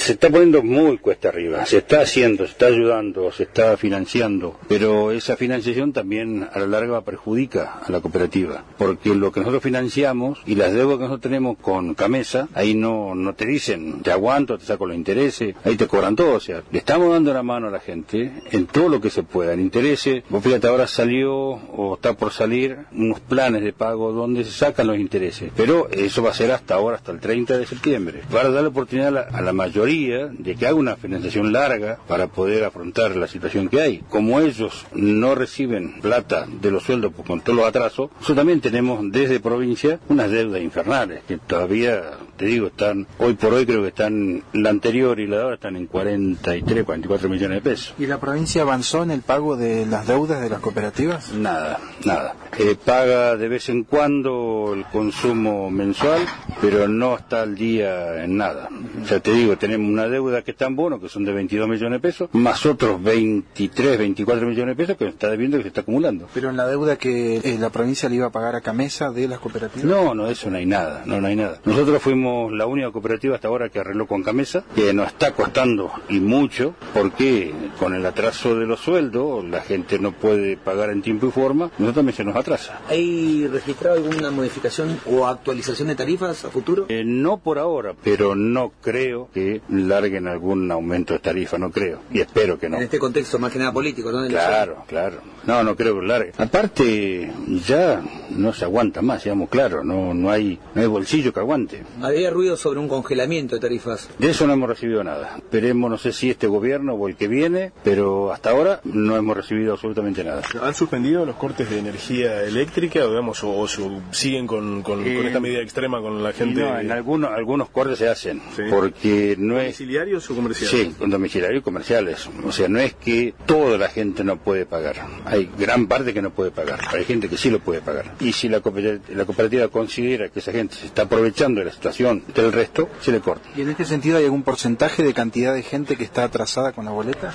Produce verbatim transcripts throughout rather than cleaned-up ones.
Se está poniendo muy cuesta arriba, se está haciendo, se está ayudando, se está financiando, pero esa financiación también a la larga perjudica a la cooperativa, porque lo que nosotros financiamos y las deudas que nosotros tenemos con Camesa, ahí no, no te dicen, te aguanto, te saco los intereses, ahí te cobran todo, o sea, le estamos dando la mano a la gente en todo lo que se pueda, en intereses. Vos fíjate, ahora salió o está por salir unos planes de pago donde se sacan los intereses, pero eso va a ser hasta ahora, hasta el treinta de septiembre, para dar la oportunidad a la, a la mayoría de que haga una financiación larga para poder afrontar la situación que hay. Como ellos no reciben plata de los sueldos con todos los atrasos, nosotros también tenemos desde provincia unas deudas infernales que todavía, te digo, están, hoy por hoy creo que están, la anterior y la de ahora están en cuarenta y tres, cuarenta y cuatro millones de pesos. ¿Y la provincia avanzó en el pago de las deudas de las cooperativas? Nada, nada. Eh, paga de vez en cuando el consumo mensual, pero no está al día en nada. O sea, te digo, tenemos una deuda que está en bono, que son de veintidós millones de pesos, más otros veintitrés, veinticuatro millones de pesos que está debiendo, que se está acumulando. ¿Pero en la deuda que eh, la provincia le iba a pagar a Camesa de las cooperativas? No, no, eso no hay nada, no, no hay nada. Nosotros fuimos la única cooperativa hasta ahora que arregló con Camesa, que nos está costando y mucho, porque con el atraso de los sueldos, la gente no puede pagar en tiempo y forma, nosotros también se nos atrasa. ¿Hay registrado alguna modificación o actualización de tarifas a futuro? Eh, no por ahora, pero no creo que larguen algún aumento de tarifa, no creo, y espero que no. En este contexto más que nada político, ¿no? Claro, claro. No, no creo que largue. Aparte, ya no se aguanta más, digamos, claro, no no hay no hay bolsillo que aguante. Había ruido sobre un congelamiento de tarifas. De eso no hemos recibido nada. Esperemos, no sé si este gobierno o el que viene, pero hasta ahora no hemos recibido absolutamente nada. ¿Han suspendido los cortes de energía eléctrica, o, digamos, o, o su, siguen con, con, eh, con esta medida extrema con la gente? No, en algunos algunos cortes se hacen, sí, porque no es... ¿Domiciliarios o comerciales? Sí, con domiciliarios y comerciales. O sea, no es que toda la gente no puede pagar. Hay gran parte que no puede pagar. Hay gente que sí lo puede pagar. Y si la cooperativa, la cooperativa considera que esa gente se está aprovechando de la situación del resto, se le corta. ¿Y en este sentido hay algún porcentaje de cantidad de gente que está atrasada con la boleta?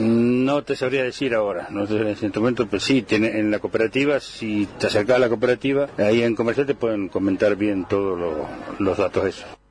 No te sabría decir ahora, no te sabría decir en este momento, pero sí, tiene, en la cooperativa, si te acercas a la cooperativa, ahí en comercial te pueden comentar bien todos lo, los datos de eso.